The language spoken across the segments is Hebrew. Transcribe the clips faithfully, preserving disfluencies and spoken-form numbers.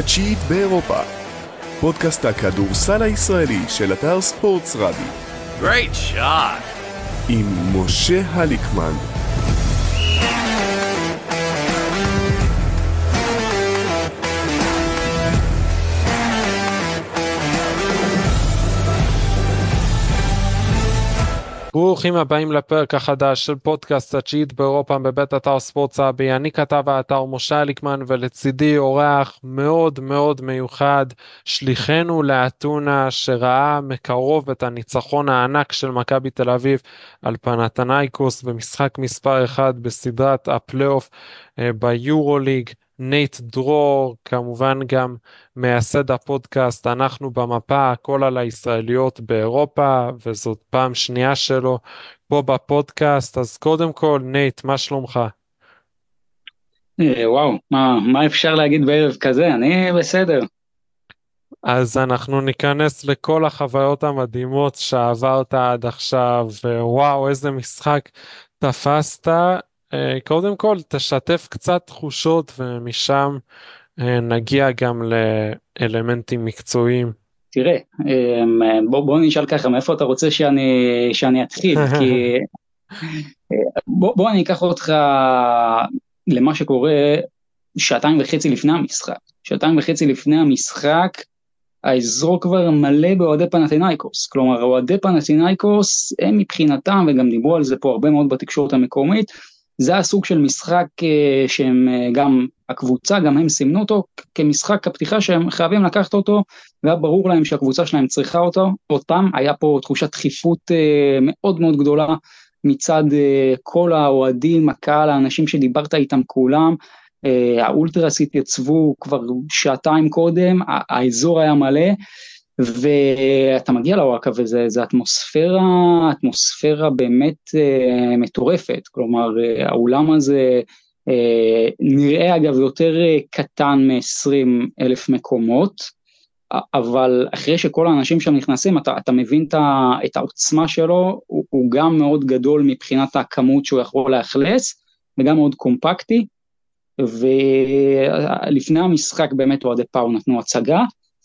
התשיעית באירופה. פודקאסט הכדורסל הישראלי של אתר ספורטס רדיו. Great shot. עם משה הליקמן. ברוכים הבאים לפרק החדש של פודקאסט התשיעית באירופה בבית אתר ספורטס רבי. אני כתב האתר משה הליקמן, ולצידי אורח מאוד מאוד מיוחד, שליחנו לאתונה, שראה מקרוב את הניצחון הענק של מכבי תל אביב על פנתנייקוס במשחק מספר אחד בסדרת הפלייאוף ביורוליג. נייט דרור, כמובן גם מייסד הפודקאסט אנחנו במפה, הכל על הישראליות באירופה, וזאת פעם שנייה שלו פה בפודקאסט. אז קודם כל, נייט, מה שלומך? וואו, מה, מה אפשר להגיד בערב כזה? אני בסדר. אז אנחנו ניכנס לכל החוויות המדהימות שעברת עד עכשיו, ווואו, איזה משחק תפסת. קודם כל, תשתף קצת תחושות, ומשם נגיע גם לאלמנטים מקצועיים. תראה, בוא, בוא נשאל ככה, מאיפה אתה רוצה שאני, שאני אתחיל? כי בוא, בוא אני אקח אותך למה שקורה שעתיים וחצי לפני המשחק. שעתיים וחצי לפני המשחק, האזור כבר מלא באוהדי פנתנייקוס. כלומר, אוהדי פנתנייקוס, הם מבחינתם, וגם דיברו על זה פה הרבה מאוד בתקשורת המקומית, זה הסוג של משחק שהם גם הקבוצה, גם הם סימנו אותו כמשחק הפתיחה שהם חייבים לקחת אותו, והיה ברור להם שהקבוצה שלהם צריכה אותו. אותם היה פה תחושת דחיפות מאוד מאוד גדולה מצד כל האוהדים, הקהל, האנשים שדיברת איתם כולם, האולטרס התייצבו כבר שעתיים קודם, האזור היה מלא, ואתה מגיע לוואקה וזה זה אטמוספירה, אטמוספירה באמת אה, מטורפת. כלומר, אה, האולם הזה אה, נראה אגב יותר אה, קטן מ-עשרים אלף מקומות, אבל אחרי שכל האנשים שם נכנסים, אתה, אתה מבין את, את העוצמה שלו, הוא, הוא גם מאוד גדול מבחינת הכמות שהוא יכול לאכלס, וגם מאוד קומפקטי, ולפני המשחק באמת אוהדי פאו נתנו הצגה,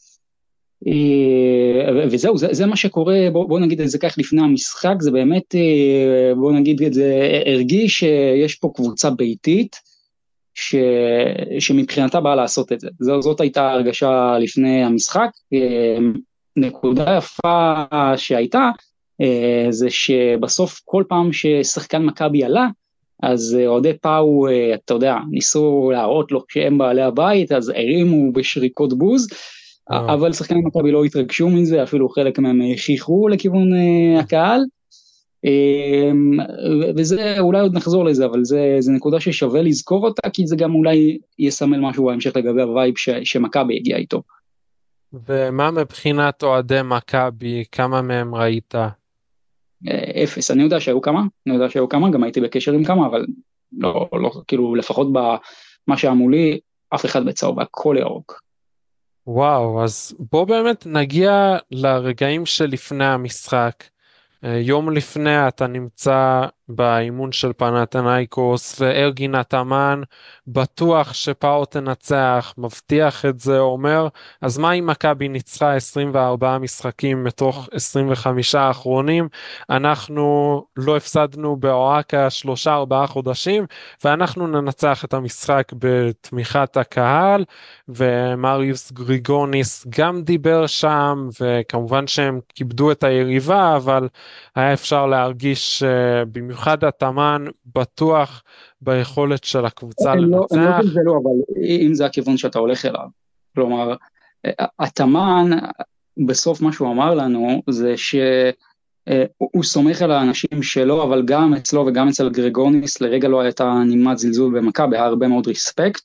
וזהו, זה, זה מה שקורה. בוא, בוא נגיד את זה כך לפני המשחק, זה באמת, בוא נגיד את זה, הרגיש שיש פה קבוצה ביתית, ש, שמבחינתה באה לעשות את זה. זאת, זאת הייתה הרגשה לפני המשחק. נקודה יפה שהייתה, זה שבסוף כל פעם ששחקן מכבי עלה, אז אוהדי פאו, אתה יודע, ניסו להראות לו שהם בעלי הבית, אז הרימו בשריקות בוז, אבל שחקני מכבי לא התרגשו מזה, אפילו חלק מהם שייכו לכיוון הקהל, וזה, אולי עוד נחזור לזה, אבל זה, זה נקודה ששווה לזכור אותה, כי זה גם אולי יסמל משהו בהמשך לגבי הווייב ש, שמכבי הגיע איתו. ומה מבחינת אוהדי מכבי, כמה מהם ראית? אפס, אני יודע שהיו כמה, אני יודע שהיו כמה, גם הייתי בקשר עם כמה, אבל לא, לא, כאילו לפחות במה שאמרו לי, אף אחד בצהוב, הכל ירוק. וואו, אז בוא באמת נגיע לרגעים שלפני המשחק. יום לפני אתה נמצא באימון של פנתנייקוס, וארגין התאמן בטוח שפאו תנצח, מבטיח את זה, אומר, אז מה אם מכבי ניצחה עשרים וארבעה משחקים מתוך עשרים וחמישה האחרונים, אנחנו לא הפסדנו באוהקה שלושה ארבעה חודשים, ואנחנו ננצח את המשחק בתמיכת הקהל, ומריוס גריגוניס גם דיבר שם, וכמובן שהם כיבדו את היריבה, אבל היה אפשר להרגיש במיוחד התאמן בטוח ביכולת של הקבוצה לנצח. אני לא זה לא, אבל אם זה הכיוון שאתה הולך אליו, כלומר, התאמן, בסוף מה שהוא אמר לנו, זה שהוא סומך על האנשים שלו, אבל גם אצלו וגם אצל גריגוניס, לרגע לא הייתה נימת זלזול במכבי, היה הרבה מאוד ריספקט.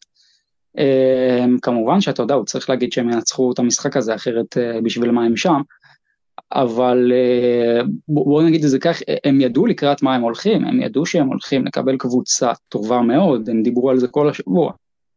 כמובן שאתה יודע, הוא צריך להגיד שהם ינצחו את המשחק הזה, אחרת בשביל מה הם שם, אבל בואו נגיד את זה כך, הם ידעו לקראת מה הם הולכים, הם ידעו שהם הולכים לקבל קבוצה טובה מאוד, הם דיברו על זה כל השבוע.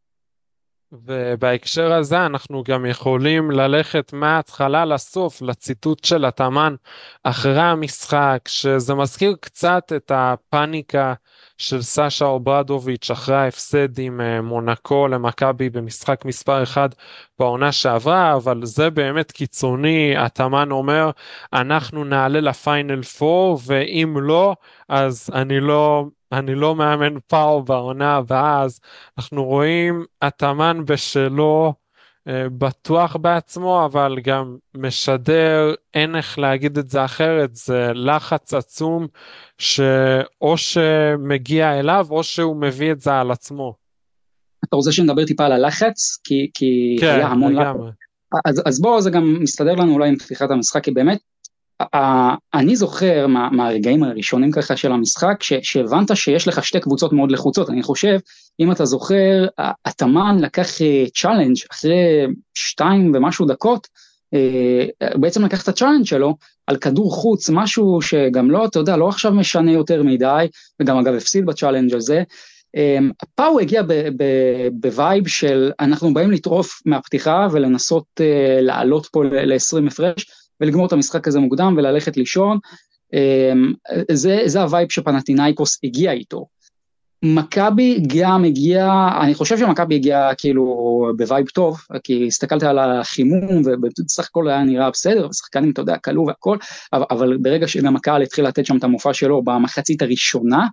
ובהקשר הזה אנחנו גם יכולים ללכת מההתחלה לסוף, לציטוט של התאמן אחרי המשחק, שזה מזכיר קצת את הפאניקה של סשה אוברדוביץ' אחרי ההפסד עם מונקו למכבי במשחק מספר אחד בעונה שעברה, אבל זה באמת קיצוני. התאמן אומר, אנחנו נעלה לפיינל פור, ואם לא, אז אני לא... אני לא מאמן פאו בעונה הבאה. אז אנחנו רואים התאמן בשלו, בטוח בעצמו, אבל גם משדר, אין איך להגיד את זה אחרת, זה לחץ עצום שאו שמגיע אליו או שהוא מביא את זה על עצמו. אתה רוצה שנדבר טיפה על הלחץ? כי, כי כן, היה המון לחץ. אז, אז בוא, זה גם מסתדר לנו אולי עם פתיחת המשחק, כי באמת, אני זוכר מה, מהרגעים הראשונים ככה של המשחק, ש, שהבנת שיש לך שתי קבוצות מאוד לחוצות. אני חושב, אם אתה זוכר, התאמן לקח צ'אלנג' אחרי שתיים ומשהו דקות, בעצם לקח את הצ'אלנג' שלו על כדור חוץ, משהו שגם לא, אתה יודע, לא עכשיו משנה יותר מדי, וגם אגב הפסיד בצ'אלנג' הזה. פאו הגיע בווייב של אנחנו באים לטרוף מהפתיחה ולנסות לעלות פה ל-עשרים הפרש, ולגמור את המשחק הזה מוקדם וללכת לישון. זה, זה הווייב שפנתינייקוס הגיע איתו. מכבי גם הגיע, אני חושב שמכבי הגיע כאילו בווייב טוב, כי הסתכלת על החימום, ובסך הכל היה נראה בסדר, ושחקנים, אתה יודע, קלו והכל, אבל, אבל ברגע שגם הקהל התחיל לתת שם את המופע שלו, במחצית הראשונה,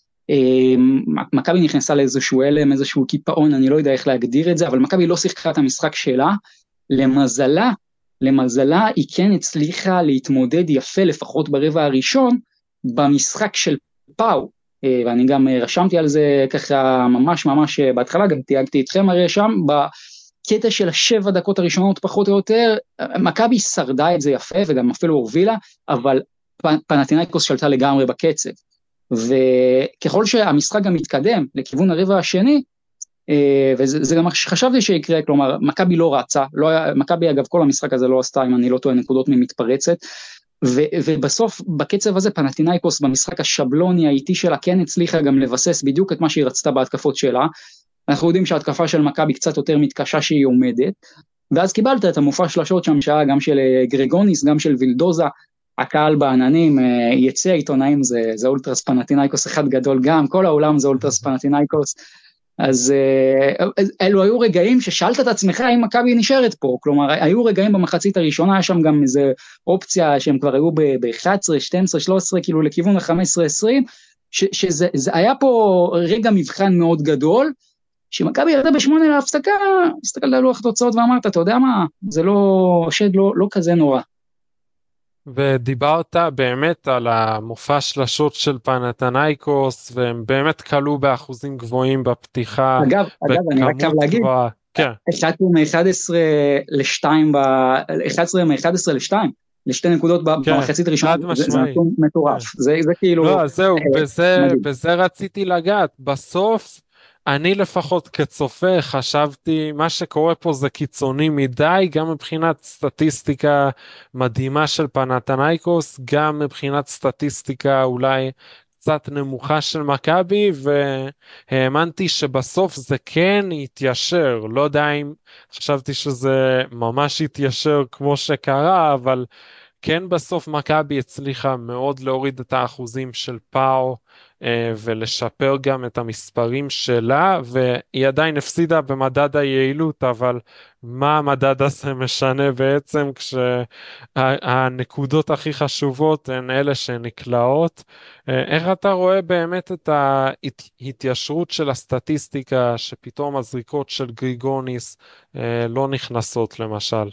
מכבי נכנסה לאיזשהו אלם, איזשהו קיפאון, אני לא יודע איך להגדיר את זה, אבל מכבי לא שיחקה את המשחק שלה, למזלה, למזלה היא כן הצליחה להתמודד יפה, לפחות ברבע הראשון, במשחק של פאו, ואני גם רשמתי על זה ככה ממש ממש בהתחלה, גם תייגתי אתכם הרי שם, בקטע של השבע דקות הראשונות פחות או יותר, מכבי שרדה את זה יפה, וגם אפילו הובילה, אבל פנתינייקוס שלטה לגמרי בקצב, וככל שהמשחק גם מתקדם לכיוון הרבע השני, וזה גם חשבתי שיקרה, כלומר, מכבי לא רצה, לא, מכבי אגב כל המשחק הזה לא עשתה, אם אני לא טועה, נקודות ממתפרצת, ו, ובסוף בקצב הזה פנתינייקוס במשחק השבלוני האיטי שלה כן הצליחה גם לבסס בדיוק את מה שהיא רצתה בהתקפות שלה. אנחנו יודעים שההתקפה של מכבי קצת יותר מתקשה שהיא עומדת, ואז קיבלת את המופע שלשות שם שעה גם של גרגוניס, גם של וילדוזה, הקהל בעננים, יצא עיתונאים, זה, זה אולטרס פנתינייקוס אחד גדול גם, כל העולם זה אולטרס פנתינייקוס, אז אלו היו רגעים ששאלת את עצמך אם מכבי נשארת פה, כלומר היו רגעים במחצית הראשונה, היה שם גם איזו אופציה שהם כבר היו ב-אחת עשרה, שתים עשרה, שלוש עשרה, כאילו לכיוון ה-חמש עשרה עשרים, שזה היה פה רגע מבחן מאוד גדול, שמכבי ירדה בשמונה להפסקה, הסתכלת על לוח התוצאות ואמרת, אתה יודע מה, זה לא, השד לא, לא כזה נורא. ודיברת באמת על המופע שלשות של פנתינייקוס, והם באמת קלו באחוזים גבוהים בפתיחה. אגב, אגב, אני רק חייב להגיד, כן. החלטנו מ-אחת עשרה ל-שתיים, אחת עשרה מ-אחת עשרה ל-שתיים, לשתי נקודות במחצית הראשונה, זה נתון מטורף. זה כאילו... לא, זהו, בזה רציתי לגעת. בסוף, אני לפחות כצופה חשבתי, מה שקורה פה זה קיצוני מדי, גם מבחינת סטטיסטיקה מדהימה של פנתינייקוס, גם מבחינת סטטיסטיקה אולי קצת נמוכה של מכבי, והאמנתי שבסוף זה כן יתיישר, לא יודע אם חשבתי שזה ממש יתיישר כמו שקרה, אבל כן בסוף מכבי הצליחה מאוד להוריד את האחוזים של פאו, ולשפר גם את המספרים שלה, והיא עדיין הפסידה במדד היעילות, אבל מה המדד הזה משנה בעצם, כשהנקודות הכי חשובות הן אלה שנקלעות. איך אתה רואה באמת את ההתיישרות של הסטטיסטיקה, שפתאום הזריקות של גריגוניס לא נכנסות למשל?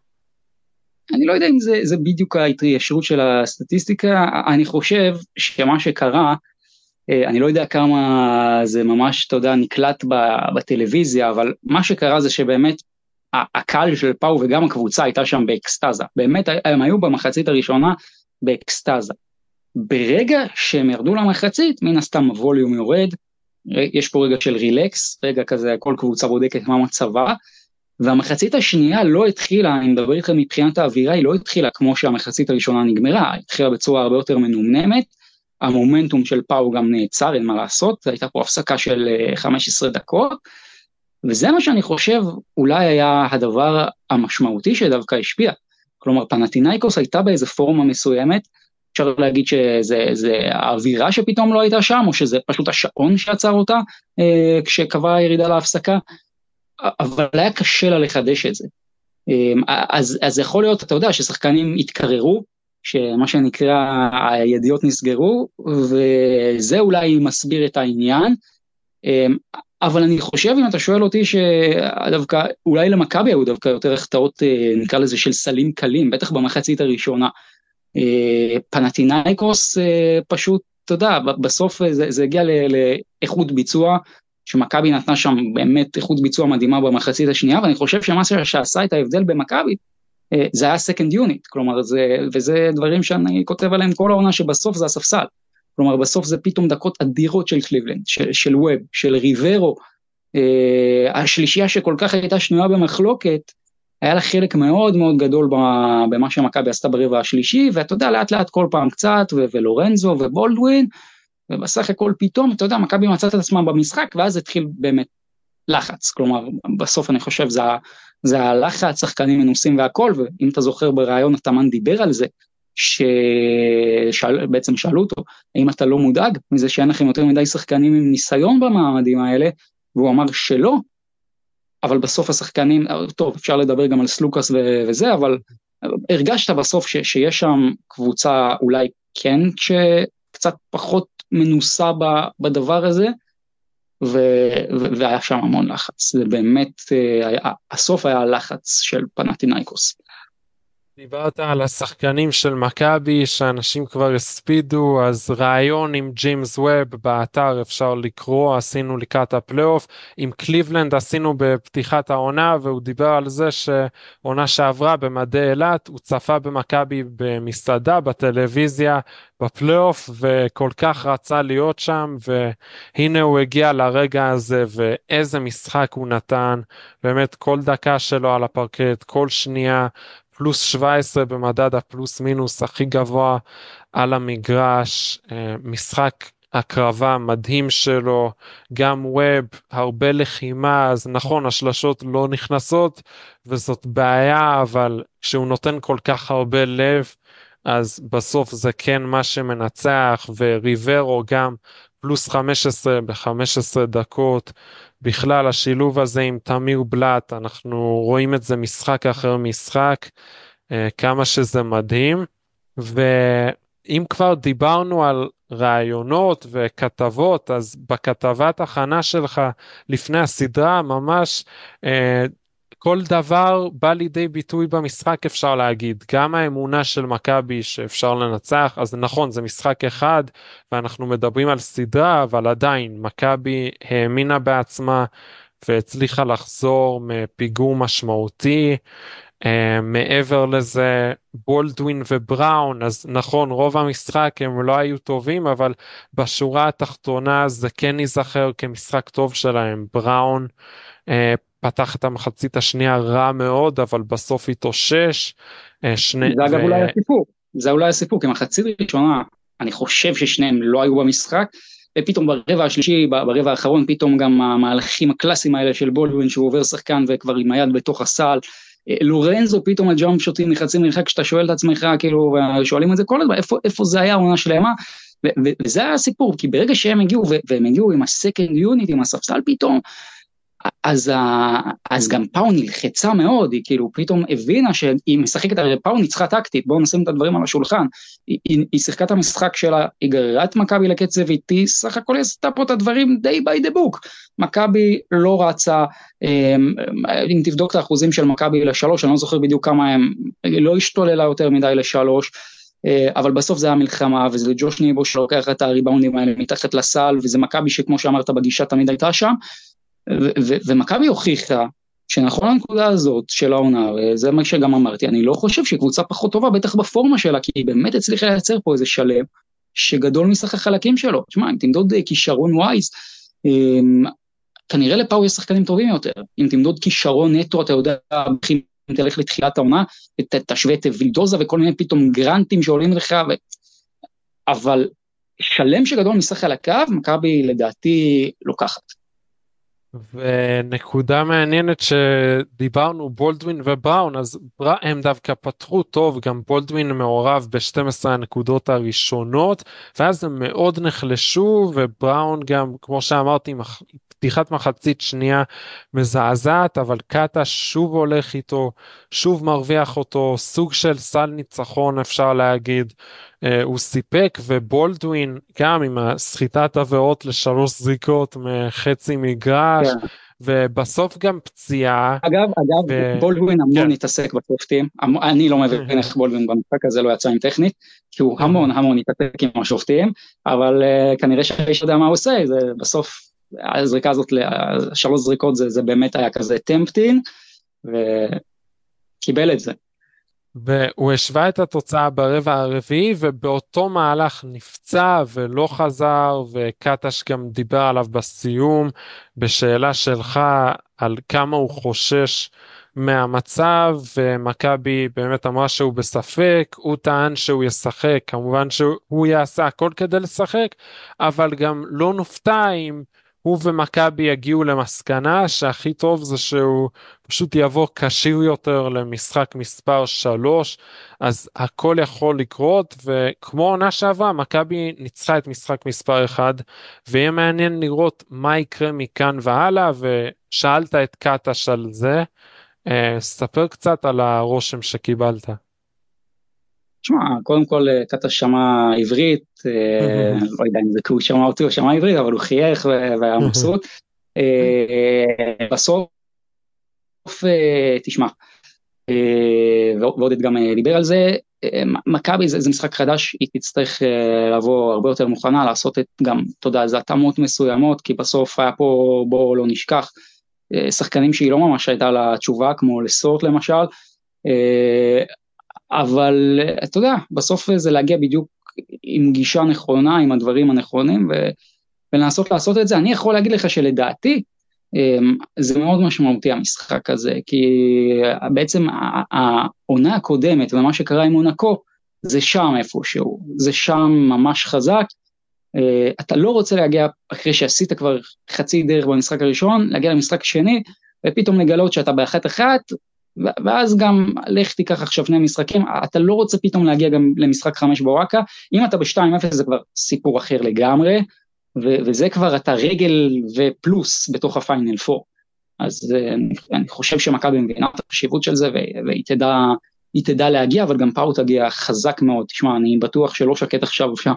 אני לא יודע אם זה, זה בדיוק ההתיישרות של הסטטיסטיקה, אני חושב שמה שקרה, אני לא יודע כמה זה ממש, אתה יודע, נקלט בטלוויזיה, אבל מה שקרה זה שבאמת הקהל של פאו וגם הקבוצה הייתה שם באקסטאזה, באמת הם היו במחצית הראשונה באקסטאזה. ברגע שהם ירדו למחצית, מן הסתם הווליום יורד, יש פה רגע של רילקס, רגע כזה כל קבוצה בודקת מה מצבה, והמחצית השנייה לא התחילה, אני מדבר איתכם מבחינת האווירה, היא לא התחילה כמו שהמחצית הראשונה נגמרה, היא התחילה בצורה הרבה יותר מנומנמת, המומנטום של פאו גם נעצר, אין מה לעשות, הייתה פה הפסקה של חמש עשרה דקות, וזה מה שאני חושב אולי היה הדבר המשמעותי שדווקא השפיע, כלומר פנתינייקוס הייתה באיזה פורמה מסוימת, אפשר להגיד שזה האווירה שפתאום לא הייתה שם, או שזה פשוט השעון שעצר אותה, כשקבע הירידה להפסקה, אבל היה קשה לה לחדש את זה. אז, אז יכול להיות, אתה יודע, ששחקנים התקררו, שמה שנקרא הידיעות נסגרו, וזה אולי מסביר את העניין, אבל אני חושב, אם אתה שואל אותי, שדווקא, אולי למכבי היו דווקא יותר החטאות, נקרא לזה, של סלים קלים, בטח במחצית הראשונה. פנתינייקוס פשוט, אתה יודע, בסוף זה, זה הגיע לאיכות ביצוע, שמכבי נתנה שם באמת איכות ביצוע מדהימה במחצית השנייה, ואני חושב שמה שעשה את ההבדל במכבי, זה היה second unit, כלומר, זה, וזה דברים שאני כותב עליהם כל העונה, שבסוף זה הספסל, כלומר, בסוף זה פתאום דקות אדירות של קליבלנד, של, של ווב, של ריברו, השלישייה שכל כך הייתה שנויה במחלוקת, היה לה חלק מאוד מאוד גדול במה שמכבי עשתה ברבע השלישי, ואתה יודע, לאט לאט כל פעם קצת, ו- ולורנזו ובולדווין, ובסך הכל פתאום, אתה יודע, מכבי מצאת את עצמם במשחק, ואז התחיל באמת לחץ, כלומר, בסוף אני חושב, זה, זה הלחץ, שחקנים מנוסים והכל, ואם אתה זוכר ברעיון, התאמן דיבר על זה, שבעצם שאלו אותו, האם אתה לא מודאג, מזה שאין לכם יותר מדי שחקנים עם ניסיון במעמדים האלה, והוא אמר שלא, אבל בסוף השחקנים, טוב, אפשר לדבר גם על סלוקס ו- וזה, אבל הרגשת בסוף ש- שיש שם קבוצה אולי כן, שקצת פחות מנוסה ב- בדבר הזה, ו- ו- והיה שם המון לחץ. זה באמת, היה, הסוף היה לחץ של פנתינייקוס. דיברת על השחקנים של מכבי שאנשים כבר הספידו, אז רעיון עם ג'יימס ווב באתר אפשר לקרוא, עשינו לקראת הפלייאוף, עם קליבלנד עשינו בפתיחת העונה, והוא דיבר על זה שעונה שעברה במדי אילת, הוא צפה במכבי במסעדה, בטלוויזיה, בפלייאוף, וכל כך רצה להיות שם, והנה הוא הגיע לרגע הזה, ואיזה משחק הוא נתן, באמת כל דקה שלו על הפרקט, כל שנייה, פלוס שבע עשרה במדד הפלוס מינוס הכי גבוה על המגרש, משחק הקרבה מדהים שלו, גם ווב, הרבה לחימה, אז נכון, השלשות לא נכנסות, וזאת בעיה, אבל כשהוא נותן כל כך הרבה לב, אז בסוף זה כן מה שמנצח, וריברו גם פלוס חמש עשרה ב-חמש עשרה דקות, בכלל השילוב הזה עם תמיר בלט, אנחנו רואים את זה משחק אחר משחק, כמה שזה מדהים, ואם כבר דיברנו על רעיונות וכתבות, אז בכתבת הכנה שלך לפני הסדרה ממש כל דבר בא לידי ביטוי במשחק, אפשר להגיד, גם האמונה של מכבי שאפשר לנצח, אז נכון, זה משחק אחד, ואנחנו מדברים על סדרה, אבל עדיין, מכבי האמינה בעצמה, והצליחה לחזור מפיגור משמעותי, uh, מעבר לזה, בולדווין ובראון, אז נכון, רוב המשחק הם לא היו טובים, אבל בשורה התחתונה זה כן ייזכר כמשחק טוב שלהם, בראון, uh, פתח את המחצית השנייה רע מאוד, אבל בסוף התאושש. שני... זה אגב ו... אולי הסיפור, זה אולי הסיפור, כי מחצית ראשונה, אני חושב ששניהם לא היו במשחק, ופתאום ברבע השלישי, ברבע האחרון, פתאום גם המהלכים הקלאסיים האלה של בולדווין, שהוא עובר שחקן וכבר עם היד בתוך הסל, לורנזו פתאום הג'אמפ שוטים נחצים מרחק, כשאתה שואל את עצמך, כאילו, שואלים את זה כל הזמן, איפה, איפה זה היה עונה שלמה, ו- ו- וזה היה הסיפור, כי ברגע שהם הגיעו, והם הגיעו עם הסקנד יוניט, עם הספסל פתאום, אז, אז גם פאו נלחצה מאוד, היא כאילו פתאום הבינה שהיא משחקת, הרי פאו ניצחה טקטית, בואו נשים את הדברים על השולחן, היא, היא, היא שיחקה את המשחק שלה, היא גררה את מכבי לקצב איתי, סך הכל היא עשתה פה את הדברים די by the book, מכבי לא רצה, אם תבדוק את האחוזים של מכבי לשלוש, אני לא זוכר בדיוק כמה הם, לא השתוללה יותר מדי לשלוש, אבל בסוף זה היה מלחמה, וזה ג'וש ניבו שלוקח את הריבאונדים האלה מתחת לסל, וזה מכבי שכמו שאמרת בגישה תמיד הייתה שם, ומכבי הוכיחה שנכון הנקודה הזאת של העונה, וזה מה שגם אמרתי, אני לא חושב שקבוצה פחות טובה, בטח בפורמה שלה, כי היא באמת הצליחה לייצר פה איזה שלם, שגדול מסך החלקים שלו. תשמע, אם תמדוד כישרון ווייז, כנראה לפאו יש שחקנים טובים יותר, אם תמדוד כישרון נטו, אתה יודע, אם תלך לתחילת העונה, תשווה את וילדוזה וכל מיני פתאום גרנטים שעולים לך, ו... אבל שלם שגדול מסך חלקיו, מכבי לדעתי לוקחת. ונקודה מעניינת שדיברנו, בולדווין ובראון, אז בר- הם דווקא פתחו טוב, גם בולדווין מעורב ב-שתים עשרה הנקודות הראשונות, ואז הם מאוד נחלשו, ובראון גם, כמו שאמרתי, מח... פתיחת מחצית שנייה מזעזעת, אבל קאטה שוב הולך איתו, שוב מרוויח אותו, סוג של סל ניצחון אפשר להגיד. אה, הוא סיפק, ובולדווין גם עם הסחיטת עבירות לשלוש זריקות מחצי מגרש, כן. ובסוף גם פציעה. אגב, אגב, ו... בולדווין כן. המון התעסק בשופטים, המ- אני לא מבין איך בולדווין במשחק הזה לא יצא עם טכנית, כי הוא המון המון התעסק עם השופטים, אבל uh, כנראה שהאיש יודע מה הוא עושה, זה בסוף, הזריקה הזאת, שלוש זריקות זה, זה באמת היה כזה טמפטין, וקיבל את זה. והוא השווה את התוצאה ברבע הרביעי, ובאותו מהלך נפצע ולא חזר, וקטש גם דיבר עליו בסיום, בשאלה שלך על כמה הוא חושש מהמצב, ומכבי באמת אמרה שהוא בספק, הוא טען שהוא ישחק, כמובן שהוא יעשה הכל כדי לשחק, אבל גם לא נופתע אם הוא ומכבי יגיעו למסקנה שהכי טוב זה שהוא פשוט יבוא קשיר יותר למשחק מספר שלוש, אז הכל יכול לקרות, וכמו עונה שעברה, מכבי ניצחה את משחק מספר אחד, ויהיה מעניין לראות מה יקרה מכאן והלאה, ושאלת את קטש על זה, אה, ספר קצת על הרושם שקיבלת. תשמע, קודם כל קטש שמע עברית, אה, לא יודע אם זה כי הוא שמע אותי או שמע עברית, אבל הוא חייך והיה מבסוט. אה, בסוף, אה, תשמע, אה, ועודד גם אה, דיבר על זה, אה, מכבי זה, זה משחק חדש, היא תצטרך אה, לבוא הרבה יותר מוכנה, לעשות את גם, אתה יודע, זה התאמות מסוימות, כי בסוף היה פה, בואו לא נשכח, אה, שחקנים שהיא לא ממש הייתה לה תשובה, כמו לסורט למשל, אה, אבל אתה יודע, בסוף זה להגיע בדיוק עם גישה נכונה, עם הדברים הנכונים, ו, ולנסות לעשות את זה. אני יכול להגיד לך שלדעתי, זה מאוד משמעותי המשחק הזה, כי בעצם העונה הקודמת ומה שקרה עם מונקו, זה שם איפשהו, זה שם ממש חזק, אתה לא רוצה להגיע אחרי שעשית כבר חצי דרך במשחק הראשון, להגיע למשחק שני, ופתאום לגלות שאתה באחת אחת, ואז גם לך תיקח עכשיו שני משחקים, אתה לא רוצה פתאום להגיע גם למשחק חמש בוואקה, אם אתה ב-שתיים אפס זה כבר סיפור אחר לגמרי, ו- וזה כבר אתה רגל ופלוס בתוך הפיינל פור, אז אני, אני חושב שמכבי מבינה את החשיבות של זה, ו- והיא תדע, היא תדע להגיע, אבל גם פאו תגיע חזק מאוד, תשמע, אני בטוח שלא שקט עכשיו שם,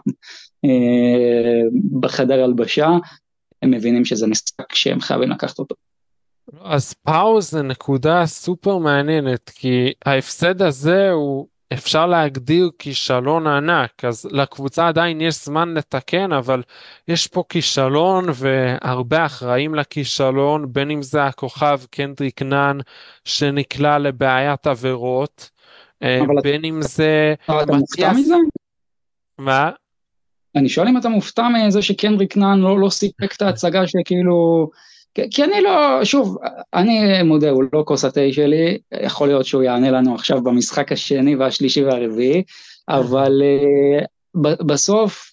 בחדר הלבשה, הם מבינים שזה משחק שהם חייבים לקחת אותו. אז פאו זה נקודה סופר מעניינת, כי ההפסד הזה הוא אפשר להגדיר כישלון ענק, אז לקבוצה עדיין יש זמן לתקן, אבל יש פה כישלון והרבה אחראים לכישלון, בין אם זה הכוכב קנדריק נאן שנקלע לבעיית עבירות, אבל בין אם זה אתה מופתע מתיאס... מזה? מה? אני שואל אם אתה מופתע מזה שקנדריק נאן לא, לא סיפק את ההצגה שכאילו, כי, כי אני לא, שוב, אני מודה, הוא לא כוס התה שלי, יכול להיות שהוא יענה לנו עכשיו במשחק השני והשלישי והרביעי, אבל uh, ב, בסוף,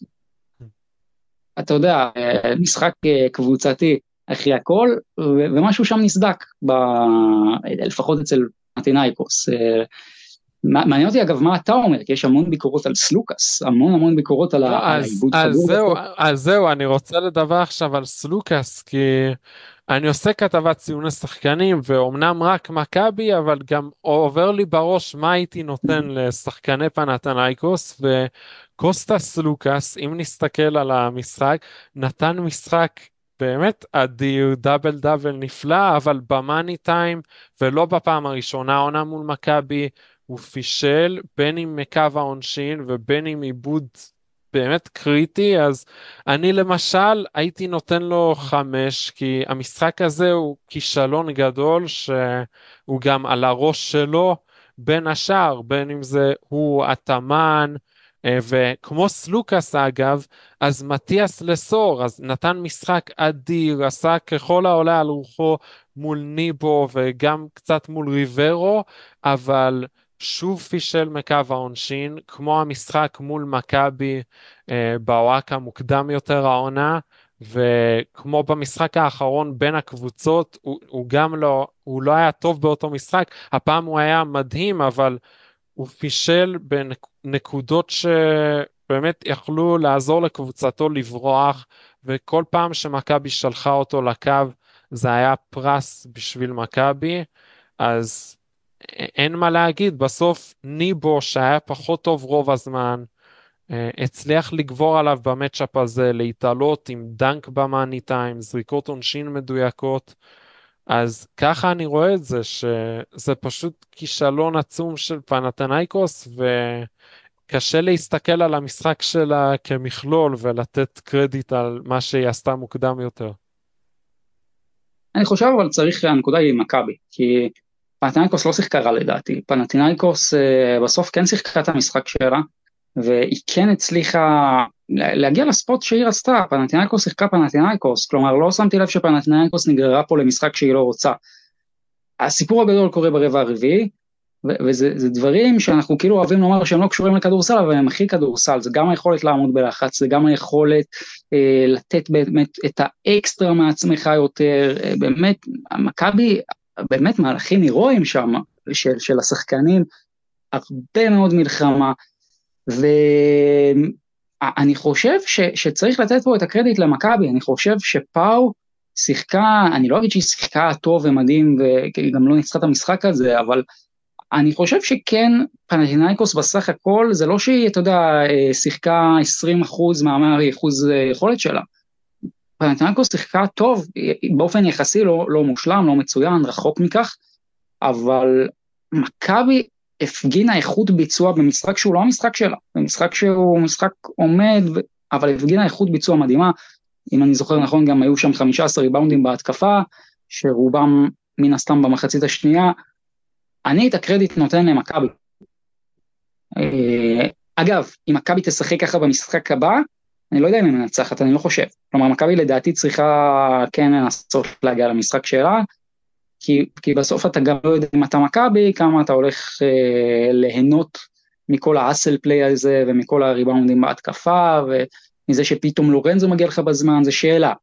אתה יודע, משחק קבוצתי אחרי הכל, ו, ומשהו שם נסדק, ב, לפחות אצל פנתינייקוס, uh, מעניין אותי אגב מה אתה אומר, כי יש המון ביקורות על סלוקאס, המון המון ביקורות על העיבוד כדור. אז זהו, אז זהו, אני רוצה לדבר עכשיו על סלוקאס, כי אני עושה כתבת ציוני שחקנים, ואומנם רק מכבי, אבל גם עובר לי בראש מה הייתי נותן לשחקני פנתנייקוס, וקוסטה סלוקאס, אם נסתכל על המשחק, נתן משחק באמת אדיר, דאבל דאבל נפלא, אבל במאני טיים, ולא בפעם הראשונה עונה מול מכבי, הוא פישל בין עם מקו העונשין ובין עם עיבוד באמת קריטי, אז אני למשל הייתי נותן לו חמש, כי המשחק הזה הוא כישלון גדול שהוא גם על הראש שלו בין השאר, בין אם זה הוא התאמן, וכמו סלוקאס אגב, אז מתיאס לסור, אז נתן משחק אדיר, עשה ככל העולה על רוחו מול ניבו וגם קצת מול ריברו, אבל שוב פישל מקו העונשין, כמו המשחק מול מכבי אה, בוואקה מוקדם יותר העונה, וכמו במשחק האחרון בין הקבוצות, הוא, הוא גם לא, הוא לא היה טוב באותו משחק, הפעם הוא היה מדהים, אבל הוא פישל בנקודות שבאמת יכלו לעזור לקבוצתו לברוח, וכל פעם שמכבי שלחה אותו לקו, זה היה פרס בשביל מכבי, אז אין מה להגיד, בסוף ניבו שהיה פחות טוב רוב הזמן, הצליח לגבור עליו במצ'אפ הזה, להתעלות עם דנק במאני טיים, זריקות עונשין מדויקות, אז ככה אני רואה את זה, שזה פשוט כישלון עצום של פנתנייקוס, וקשה להסתכל על המשחק שלה כמכלול, ולתת קרדיט על מה שהיא עשתה מוקדם יותר. אני חושב אבל צריך, הנקודה היא מכבי, כי פנתנייקוס לא שיחקה רע לדעתי, פנתנייקוס בסוף כן שיחקה את המשחק שלה, והיא כן הצליחה להגיע לספוט שהיא רצתה, פנתנייקוס שיחקה פנתנייקוס, כלומר לא שמתי לב שפנתנייקוס נגררה פה למשחק שהיא לא רוצה. הסיפור הגדול קורה ברבע הרביעי, וזה דברים שאנחנו כאילו אוהבים לומר שהם לא קשורים לכדורסל, אבל הם הכי כדורסל, זה גם היכולת לעמוד בלחץ, זה גם היכולת אה, לתת באמת את האקסטרה מעצמך יותר, אה, באמת, מכבי, באמת מהלכים הירואיים שם, של, של השחקנים, הרבה מאוד מלחמה, ואני חושב ש, שצריך לתת פה את הקרדיט למכבי, אני חושב שפאו שיחקה, אני לא אגיד שהיא שיחקה טוב ומדהים, וגם לא ניצחה את המשחק הזה, אבל אני חושב שכן, פנתנייקוס בסך הכל, זה לא שהיא, אתה יודע, שיחקה עשרים אחוז מהמאה אחוז יכולת שלה. פנתנייקוס שיחקה טוב, באופן יחסי לא, לא מושלם, לא מצוין, רחוק מכך, אבל מכבי הפגינה איכות ביצוע במשחק שהוא לא המשחק שלה, במשחק שהוא משחק עומד, אבל הפגינה איכות ביצוע מדהימה, אם אני זוכר נכון, גם היו שם חמישה עשר ריבאונדים בהתקפה, שרובם מן הסתם במחצית השנייה, אני את הקרדיט נותן למכבי. אגב, אם מכבי תשחק ככה במשחק הבא, אני לא יודע אם היא מנצחת, אני לא חושב. כלומר, מכבי לדעתי צריכה כן לנסות להגיע למשחק שלה, כי, כי בסוף אתה גם לא יודע אם אתה מכבי, כמה אתה הולך אה, ליהנות מכל האסל פליי הזה, ומכל הריבאונדים בהתקפה, ומזה שפתאום לורנזו מגיע לך בזמן, זה שאלה.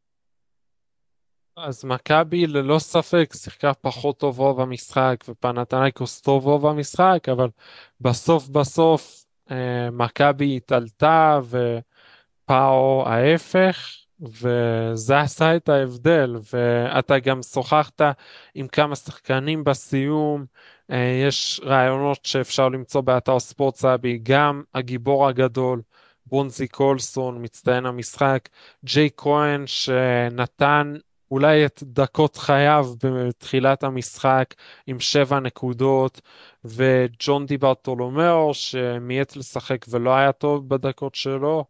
אז מכבי ללא ספק שיחקה פחות טוב רוב המשחק, ופנתנייקוס טוב רוב המשחק, אבל בסוף בסוף אה, מכבי התעלתה ופאו ההפך, וזה עשה את ההבדל, ואתה גם שוחחת עם כמה שחקנים בסיום, אה, יש רעיונות שאפשר למצוא באתר ספורט סאבי, גם הגיבור הגדול, בונזי קולסון, מצטיין המשחק, ג'יי כהן שנתן אולי את דקות חייו בתחילת המשחק עם שבע נקודות, וג'ון די ברטולומיאו שמייץ לשחק ולא היה טוב בדקות שלו,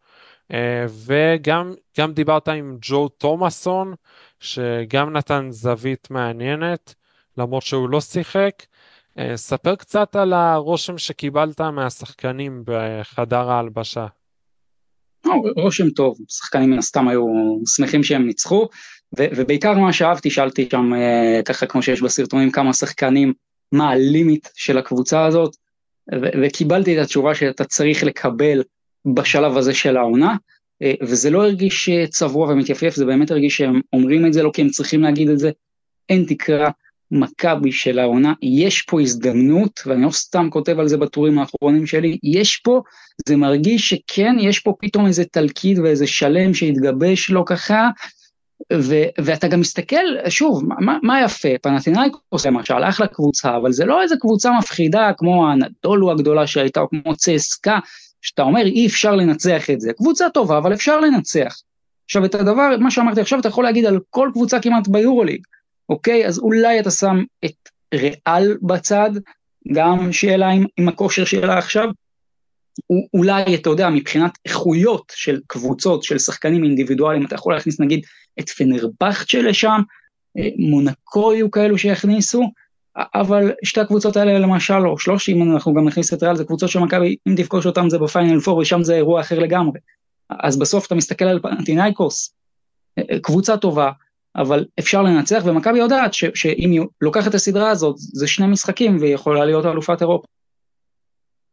וגם גם דיברת עם ג'ו תומאסון שגם נתן זווית מעניינת למרות שהוא לא שיחק. ספר קצת על הרושם שקיבלת מהשחקנים בחדר ההלבשה. רושם טוב, שחקנים מן הסתם היו שמחים שהם ניצחו, ובעיקר מה שאהבתי, שאלתי שם ככה כמו שיש בסרטונים כמה שחקנים, מה הלימיט של הקבוצה הזאת, וקיבלתי את התשובה שאתה צריך לקבל בשלב הזה של העונה, וזה לא הרגיש צבוע ומתייפייף, זה באמת הרגיש שהם אומרים את זה לא כי הם צריכים להגיד את זה, אין תקרה מכבי של העונה, יש פה הזדמנות, ואני לא סתם כותב על זה בטורים האחרונים שלי, יש פה, זה מרגיש שכן, יש פה פתאום איזה תלכיד ואיזה שלם שהתגבש לו ככה, ו- ואתה גם מסתכל, שוב, מה, מה יפה, פנתנייקוס למשל, אחלה קבוצה, אבל זה לא איזה קבוצה מפחידה, כמו הנדולו הגדולה שהייתה, או כמו צסקה, שאתה אומר, אי אפשר לנצח את זה, קבוצה טובה, אבל אפשר לנצח. עכשיו, את הדבר, מה שאמרתי עכשיו, אתה יכול להגיד על כל קבוצה כמעט ביורוליג, אוקיי? אז אולי אתה שם את ריאל בצד, גם שאלה עם, עם הכושר שלה עכשיו, אולי, אתה יודע, מבחינת איכויות של קבוצות, של שחקנים אינדיבידואליים, אתה יכול להכניס נגיד את פנרבכט שלשם, מונקו יהיו כאלו שיכניסו, אבל שתי הקבוצות האלה למשל, או שלוש, אם אנחנו גם נכניס את ריאל, זה קבוצות שמכבי, אם תפגוש אותם זה בפיינל פור, ושם זה אירוע אחר לגמרי. אז בסוף אתה מסתכל על פנתנייקוס, קבוצה טובה, אבל אפשר לנצח, ומכבי יודעת ש- שאם היא לוקחת את הסדרה הזאת, זה שני משחקים, והיא יכולה להיות אלופת אירופה.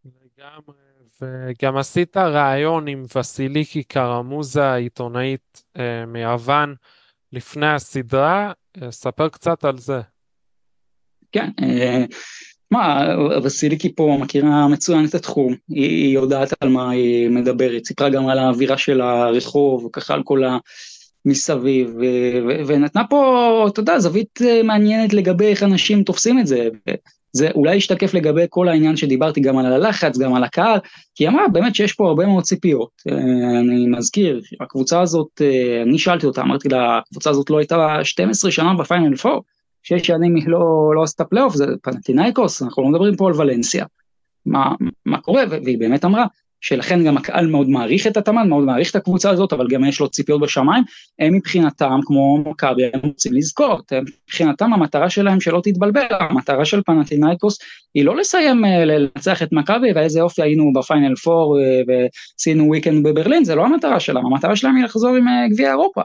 לגמרי, וגם עשית ראיון עם וסיליקי קרמוזה, עיתונאית אה, מיוון, לפני הסדרה, אה, ספר קצת על זה. כן, אה, מה, וסיליקי פה מכירה מצוין את התחום, היא, היא יודעת על מה היא מדברת, סיפרה גם על האווירה של הרחוב, ככה על כל המסביב, ו- ו- ונתנה פה, אתה יודע, זווית אה, מעניינת לגבי איך אנשים תופסים את זה, זה אולי ישתקף לגבי כל העניין שדיברתי גם על הלחץ, גם על הקהל, כי היא אמרה באמת שיש פה הרבה מאוד ציפיות, אה, אני מזכיר, הקבוצה הזאת, אה, אני שאלתי אותה, אמרתי לה, הקבוצה הזאת לא הייתה שתים עשרה שנה בפיינל פור, שש שנים היא לא, לא עשתה פלייאוף, זה פנתינייקוס, אנחנו לא מדברים פה על ולנסיה. מה, מה קורה? והיא באמת אמרה, שלכן גם הקהל מאוד מעריך את התאמן, מאוד מעריך את הקבוצה הזאת, אבל גם יש לו ציפיות בשמיים, הם מבחינתם, כמו מכבי, הם רוצים לזכות, הם מבחינתם המטרה שלהם שלא תתבלבל, המטרה של פנתינייקוס היא לא לסיים לנצח את מכבי, ואיזה אופי היינו בפיינל פור, ועשינו וויקנד בברלין, זה לא המטרה שלהם, המטרה שלהם היא לחזור עם גביע אירופה.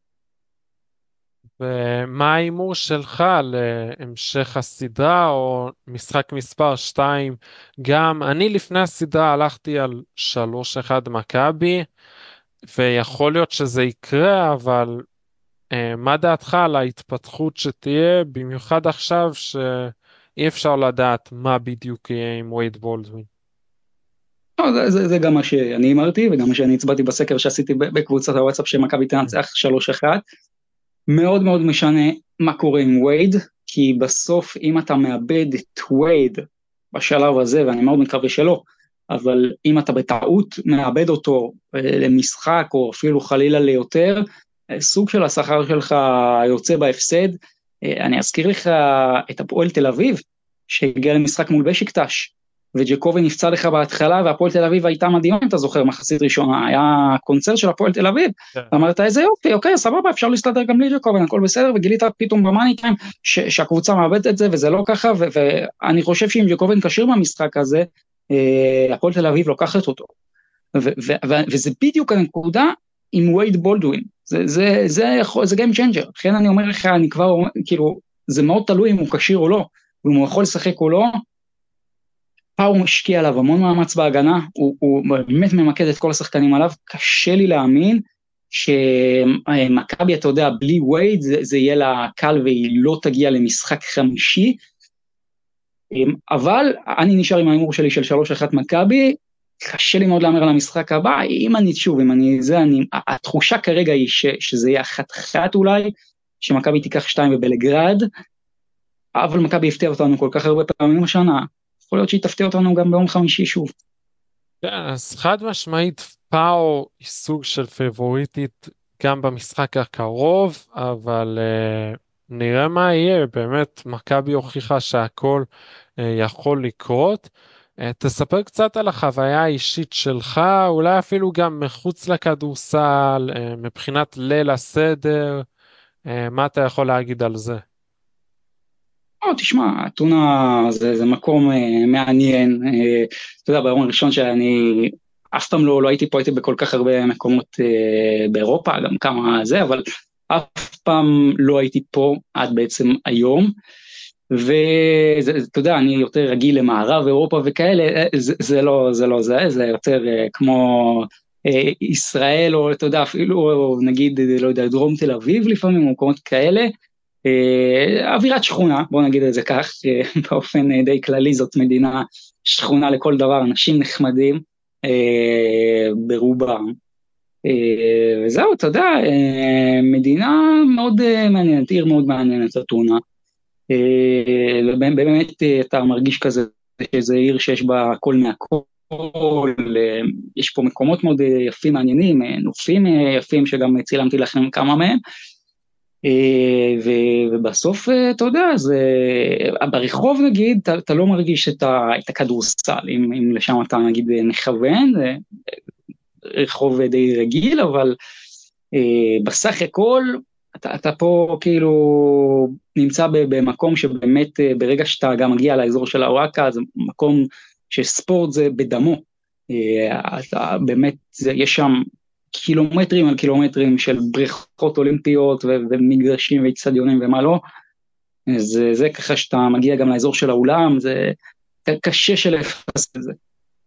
ומה ההימור שלך להמשך הסדרה או משחק מספר שתיים? גם אני לפני הסדרה הלכתי על שלוש אחד מכבי, ויכול להיות שזה יקרה, אבל אה, מה דעתך על ההתפתחות שתהיה, במיוחד עכשיו שאי אפשר לדעת מה בדיוק יהיה עם וייד בולדווין? לא, זה, זה, זה גם מה שאני אמרתי, וגם מה שאני הצבעתי בסקר שעשיתי בקבוצת הוואטסאפ שמכבי תנצח שלוש אחד. מאוד מאוד משנה מה קורה עם וייד, כי בסוף אם אתה מאבד את וייד בשלב הזה, ואני מאוד מקווה שלא, אבל אם אתה בטעות מאבד אותו למשחק, או אפילו חלילה ליותר, סוג של השכר שלך יוצא בהפסד. אני אזכיר לך את הפועל תל אביב, שהגיע למשחק מול בשיקטש, וג'קובי נפצע לך בהתחלה, והפועל תל אביב הייתה מדהימה, אם אתה זוכר, מחצית ראשונה, היה קונצרט של הפועל תל אביב, אמרת איזה יופי, אוקיי, סבבה, אפשר להסתדר גם בלי ג'קובי, הכל בסדר, וגילית פתאום במאני טיים, שהקבוצה מאבדת את זה, וזה לא ככה, ואני חושב שאם ג'קובי נקשר במשחק הזה, הפועל תל אביב לוקחת אותו, וזה בדיוק הנקודה עם וייד בולדווין, זה game changer, לכן אני אומר לך, אני כבר, כאילו, זה מאוד תלוי אם הוא קשיר או לא, ואם הוא יכול לשחק או לא, פאו משקיע עליו המון מאמץ בהגנה, הוא, הוא באמת ממקד את כל השחקנים עליו, קשה לי להאמין שמכבי, אתה יודע, בלי וייד, זה, זה יהיה לה קל והיא לא תגיע למשחק חמישי, אבל אני נשאר עם האימור שלי של שלוש אחת מכבי, קשה לי מאוד לאמר על המשחק הבא, אם אני שוב, אם אני, זה אני, התחושה כרגע היא ש, שזה יהיה אחת אחת אולי, שמכבי תיקח שתיים בבלגרד, אבל מכבי הפתיע אותנו כל כך הרבה פעמים השנה, יכול להיות שהיא תפתיע אותנו גם ביום חמישי שוב. כן, אז חד משמעית פאו היא סוג של פייבוריטית גם במשחק הקרוב, אבל uh, נראה מה יהיה, באמת מכבי הוכיחה שהכל uh, יכול לקרות. Uh, תספר קצת על החוויה האישית שלך, אולי אפילו גם מחוץ לכדורסל, uh, מבחינת ליל הסדר, uh, מה אתה יכול להגיד על זה? או, תשמע, אתונה זה, זה מקום אה, מעניין, אה, אתה יודע, ביום הראשון שאני אף פעם לא, לא הייתי פה, הייתי בכל כך הרבה מקומות אה, באירופה, גם כמה זה, אבל אף פעם לא הייתי פה עד בעצם היום, ואתה יודע, אני יותר רגיל למערב אירופה וכאלה, אה, זה, זה לא זה, לא זה, זה יותר אה, כמו אה, ישראל, או אתה יודע, אפילו נגיד, לא יודע, דרום תל אביב לפעמים, מקומות כאלה, אווירת שכונה, בוא נגיד את זה כך, באופן די כללי זאת מדינה שכונה לכל דבר, אנשים נחמדים ברובם, וזהו, אתה יודע, מדינה מאוד מעניינת, עיר מאוד מעניינת אתונה, ובאמת אתה מרגיש כזה, שזה עיר שיש בה הכל מהכל, יש פה מקומות מאוד יפים מעניינים, נופים יפים שגם צילמתי לכם כמה מהם, ובסוף, אתה יודע, ברחוב נגיד, אתה לא מרגיש את הכדורסל, אם לשם אתה נגיד מכוון, רחוב די רגיל, אבל בסך הכל, אתה פה כאילו נמצא במקום שבאמת ברגע שאתה גם מגיע לאזור של האורקה, זה מקום שספורט זה בדמו, אתה באמת, יש שם, קילומטרים על קילומטרים של בריכות אולימפיות ו- ומגרשים ואצטדיונים ומה לא, זה, זה ככה שאתה מגיע גם לאזור של האולם, זה קשה של לפספס את זה.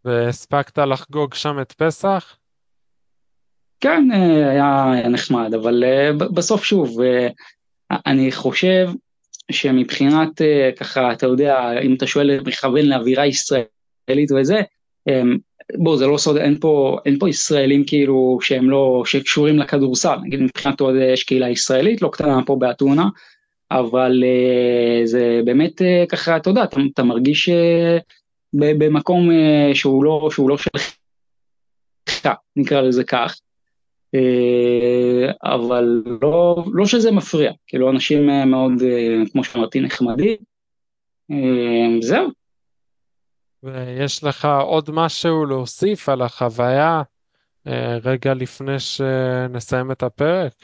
והספקת לחגוג שם את פסח? כן, אה, היה, היה נחמד, אבל אה, ב- בסוף שוב, אה, אני חושב שמבחינת אה, ככה, אתה יודע, אם אתה שואל מכוון לאווירה ישראלית וזה, אה, בוא, זה לא סוד, אין פה, אין פה ישראלים כאילו שהם לא, שקשורים לכדורסל, נגיד מבחינת עוד יש קהילה ישראלית, לא קטנה פה באתונה, אבל אה, זה באמת אה, ככה, אתה יודע, אתה, אתה מרגיש אה, ב- במקום אה, שהוא לא, שהוא לא שלך, נקרא לזה כך. אה, אבל לא, לא שזה מפריע, כאילו אנשים אה, מאוד, אה, כמו שאמרתי, נחמדים, אה, זהו. ויש לך עוד משהו להוסיף על החוויה אה, רגע לפני שנסיים את הפרק?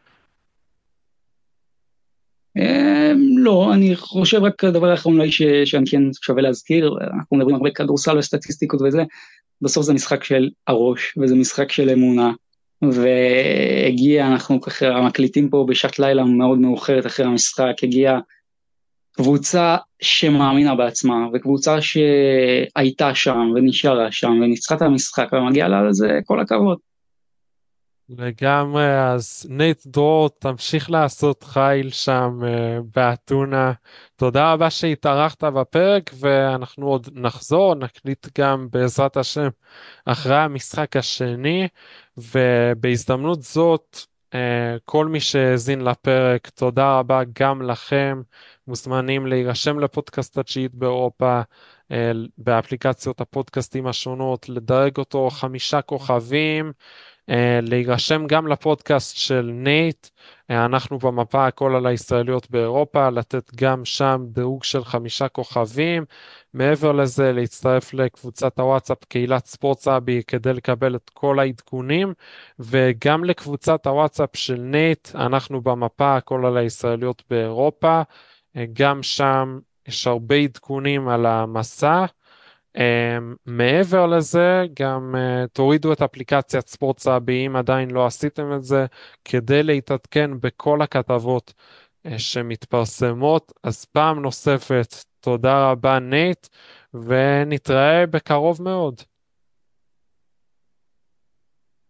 אה, לא, אני חושב רק הדבר האחרון אולי ש- שאני כן שווה להזכיר, אנחנו מדברים הרבה כדורסל וסטטיסטיקות וזה, בסוף זה משחק של הראש, וזה משחק של אמונה, והגיע, אנחנו ככה מקליטים פה בשעת לילה מאוד מאוחרת אחרי המשחק, הגיע קבוצה שמאמינה בעצמה, וקבוצה שהייתה שם ונשארה שם וניצחה את המשחק ומגיעה לה על זה כל הכבוד. לגמרי, אז נייט דרור, תמשיך לעשות חיל שם uh, באתונה. תודה רבה שהתארחת בפרק, ואנחנו עוד נחזור, נקליט גם בעזרת השם אחרי המשחק השני, ובהזדמנות זאת, uh, כל מי שהאזין לפרק, תודה רבה גם לכם. מוזמנים להירשם לפודקאסט התשיעית באירופה, uh, באפליקציות הפודקאסטים השונות, לדרג אותו חמישה כוכבים, אה, להירשם גם לפודקאסט של נייט, אה, אנחנו במפה הכל על הישראליות באירופה, לתת גם שם דירוג של חמישה כוכבים. מעבר לזה, להצטרף לקבוצת הוואטסאפ קהילת ספורט סאבי כדי לקבל את כל העדכונים, וגם לקבוצת הוואטסאפ של נייט, אנחנו במפה הכל על הישראליות באירופה, אה, גם שם יש הרבה עדכונים על המסע. Um, מעבר לזה, גם uh, תורידו את אפליקציית ספורט סאבי אם עדיין לא עשיתם את זה, כדי להתעדכן בכל הכתבות uh, שמתפרסמות. אז פעם נוספת, תודה רבה נייט, ונתראה בקרוב מאוד.